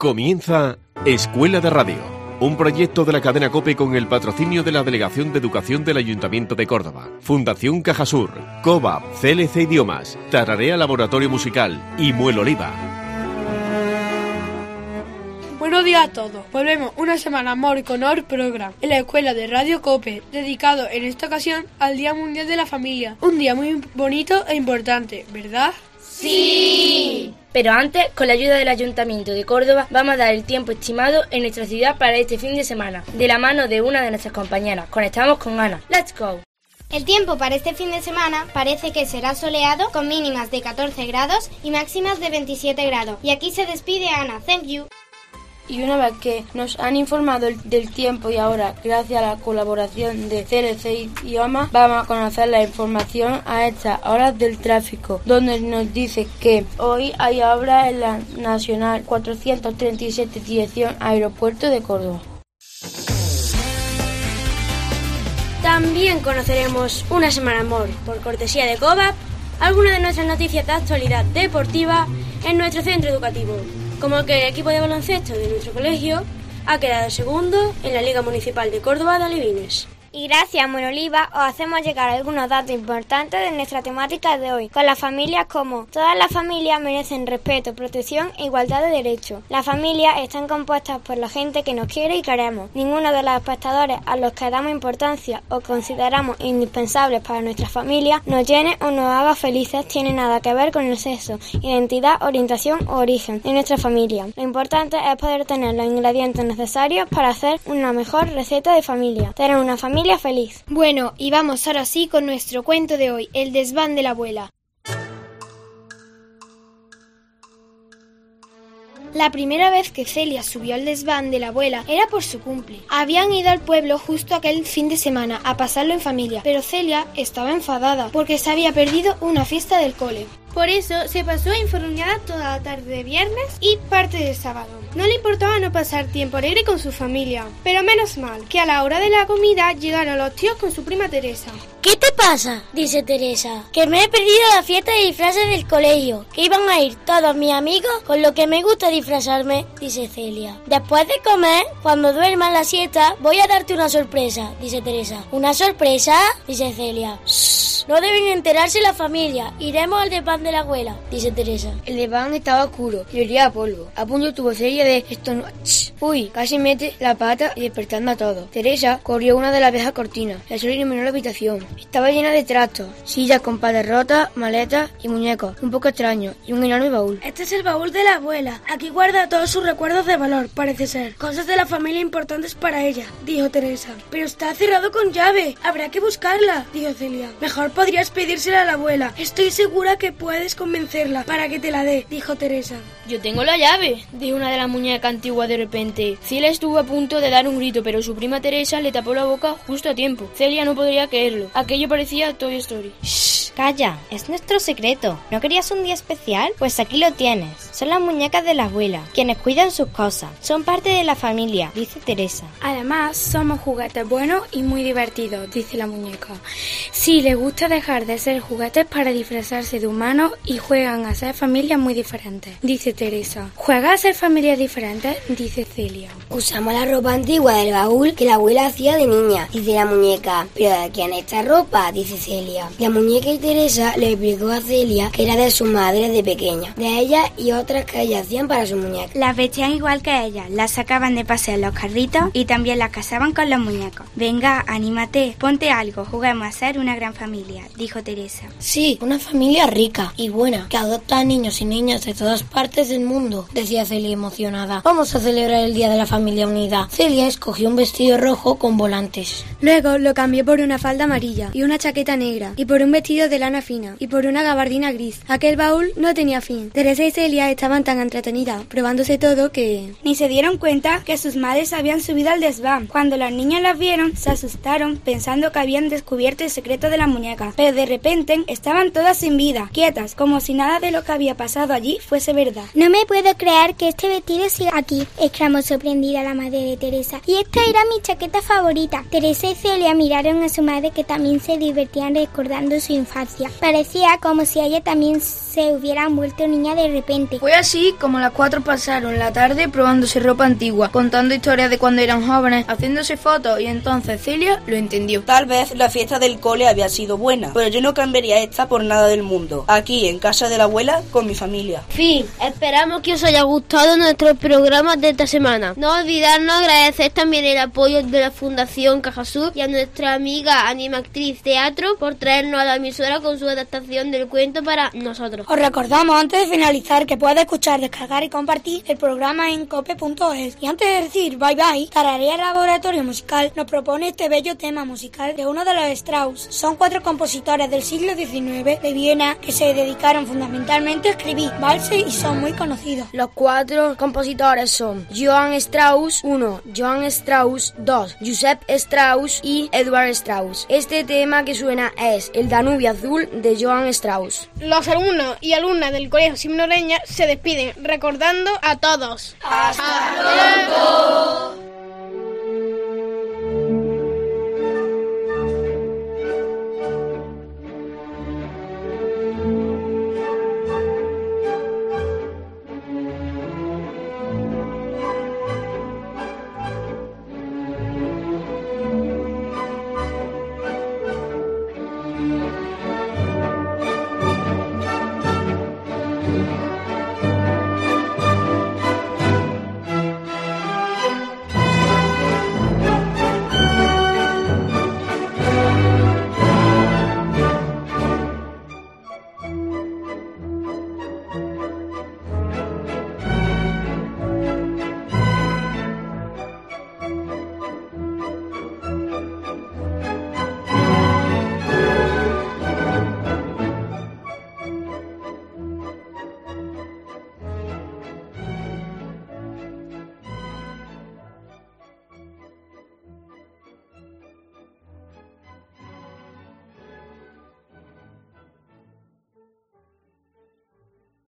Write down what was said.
Comienza Escuela de Radio, un proyecto de la cadena COPE con el patrocinio de la Delegación de Educación del Ayuntamiento de Córdoba, Fundación Cajasur, COVAP, CLC Idiomas, Tararea Laboratorio Musical y Muel Oliva. Buenos días a todos. Volvemos una semana Amor y Conor Program en la Escuela de Radio COPE, dedicado en esta ocasión al Día Mundial de la Familia. Un día muy bonito e importante, ¿verdad? ¡Sí! Pero antes, con la ayuda del Ayuntamiento de Córdoba, vamos a dar el tiempo estimado en nuestra ciudad para este fin de semana, de la mano de una de nuestras compañeras. Conectamos con Ana. ¡Let's go! El tiempo para este fin de semana parece que será soleado, con mínimas de 14 grados y máximas de 27 grados. Y aquí se despide Ana. Thank you. Y una vez que nos han informado del tiempo y ahora, gracias a la colaboración de CLC Idiomas, vamos a conocer la información a estas horas del tráfico, donde nos dice que hoy hay obras en la Nacional 437 dirección Aeropuerto de Córdoba. También conoceremos una semana amor por cortesía de COVAP, algunas de nuestras noticias de actualidad deportiva en nuestro centro educativo, como que el equipo de baloncesto de nuestro colegio ha quedado segundo en la Liga Municipal de Córdoba de Alevines. Y gracias, Muel Oliva, os hacemos llegar algunos datos importantes de nuestra temática de hoy, con las familias como: todas las familias merecen respeto, protección e igualdad de derechos. Las familias están compuestas por la gente que nos quiere y queremos. Ninguno de los espectadores a los que damos importancia o consideramos indispensables para nuestra familia, nos llene o nos haga felices, tiene nada que ver con el sexo, identidad, orientación o origen de nuestra familia. Lo importante es poder tener los ingredientes necesarios para hacer una mejor receta de familia, tener una familia feliz. Bueno, y vamos ahora sí con nuestro cuento de hoy, el desván de la abuela. La primera vez que Celia subió al desván de la abuela era por su cumple. Habían ido al pueblo justo aquel fin de semana a pasarlo en familia, pero Celia estaba enfadada porque se había perdido una fiesta del cole. Por eso se pasó enfurruñada toda la tarde de viernes y parte del sábado. No le importaba no pasar tiempo alegre con su familia, pero menos mal que a la hora de la comida llegaron los tíos con su prima Teresa. ¿Qué te pasa?, dice Teresa. Que me he perdido la fiesta de disfraces del colegio, que iban a ir todos mis amigos, con lo que me gusta disfrazarme, dice Celia. Después de comer, cuando duermas la siesta, voy a darte una sorpresa, dice Teresa. ¿Una sorpresa?, dice Celia. Shh, no deben enterarse la familia, iremos al desván de la abuela, dice Teresa. El desván estaba oscuro y olía a polvo. A punto tuvo Celia de estornudar. Uy, casi mete la pata y despertando a todos. Teresa corrió una de las viejas cortinas. El sol iluminó la habitación. Estaba llena de trastos, sillas con patas rotas, maletas y muñecos, un poco extraños, y un enorme baúl. Este es el baúl de la abuela. Aquí guarda todos sus recuerdos de valor, parece ser. Cosas de la familia importantes para ella, dijo Teresa. Pero está cerrado con llave. Habrá que buscarla, dijo Celia. Mejor podrías pedírsela a la abuela. Estoy segura que puedes convencerla para que te la dé, dijo Teresa. Yo tengo la llave, dijo una de las muñecas antiguas de repente. Celia estuvo a punto de dar un grito, pero su prima Teresa le tapó la boca justo a tiempo. Celia no podría creerlo. Aquello parecía Toy Story. Shh, calla, es nuestro secreto. ¿No querías un día especial? Pues aquí lo tienes. Son las muñecas de la abuela, quienes cuidan sus cosas. Son parte de la familia, dice Teresa. Además, somos juguetes buenos y muy divertidos, dice la muñeca. Sí, les gusta dejar de ser juguetes para disfrazarse de humanos y juegan a ser familias muy diferentes, dice Teresa. ¿Juega a ser familias diferentes?, dice Celia. Usamos la ropa antigua del baúl que la abuela hacía de niña, dice la muñeca. ¿Pero de quién es esta ropa?, dice Celia. La muñeca y Teresa le explicó a Celia que era de su madre de pequeña, de ella y otras que ella hacían para su muñeca. Las vestían igual que ella, las sacaban de paseo en los carritos y también las casaban con los muñecos. Venga, anímate, ponte algo, juguemos a ser una gran familia, dijo Teresa. Sí, una familia rica y buena, que adopta a niños y niñas de todas partes del mundo, decía Celia emocionada. Vamos a celebrar el Día de la Familia Unida. Celia escogió un vestido rojo con volantes. Luego lo cambió por una falda amarilla y una chaqueta negra, y por un vestido de lana fina, y por una gabardina gris. Aquel baúl no tenía fin. Teresa y Celia estaban tan entretenidas, probándose todo, que ni se dieron cuenta que sus madres habían subido al desván. Cuando los niños las vieron, se asustaron pensando que habían descubierto el secreto de la muñeca. Pero de repente estaban todas sin vida, quietas, como si nada de lo que había pasado allí fuese verdad. No me puedo creer que este vestido siga aquí, exclamó sorprendida la madre de Teresa. Y esta era mi chaqueta favorita. Teresa y Celia miraron a su madre, que también se divertían recordando su infancia. desgracia. Parecía como si ella también se hubiera vuelto niña de repente. Fue así como las 4 pasaron la tarde probándose ropa antigua, contando historias de cuando eran jóvenes, haciéndose fotos, y entonces Celia lo entendió. Tal vez la fiesta del cole había sido buena, pero yo no cambiaría esta por nada del mundo. Aquí, en casa de la abuela, con mi familia. Fin, esperamos que os haya gustado nuestros programas de esta semana. No olvidarnos agradecer también el apoyo de la Fundación Cajasur y a nuestra amiga Animactriz Teatro por traernos a la emisora con su adaptación del cuento para nosotros. Os recordamos antes de finalizar que puedes escuchar, descargar y compartir el programa en cope.es. Y antes de decir bye bye, Tararea Laboratorio Musical nos propone este bello tema musical de uno de los Strauss. Son 4 compositores del siglo XIX de Viena que se dedicaron fundamentalmente a escribir valses y son muy conocidos. Los 4 compositores son Johann Strauss 1, Johann Strauss 2, Joseph Strauss y Edward Strauss. Este tema que suena es El Danubio Azul de Johann Strauss. Los alumnos y alumnas del Colegio Simnoreña se despiden recordando a todos. ¡Hasta pronto!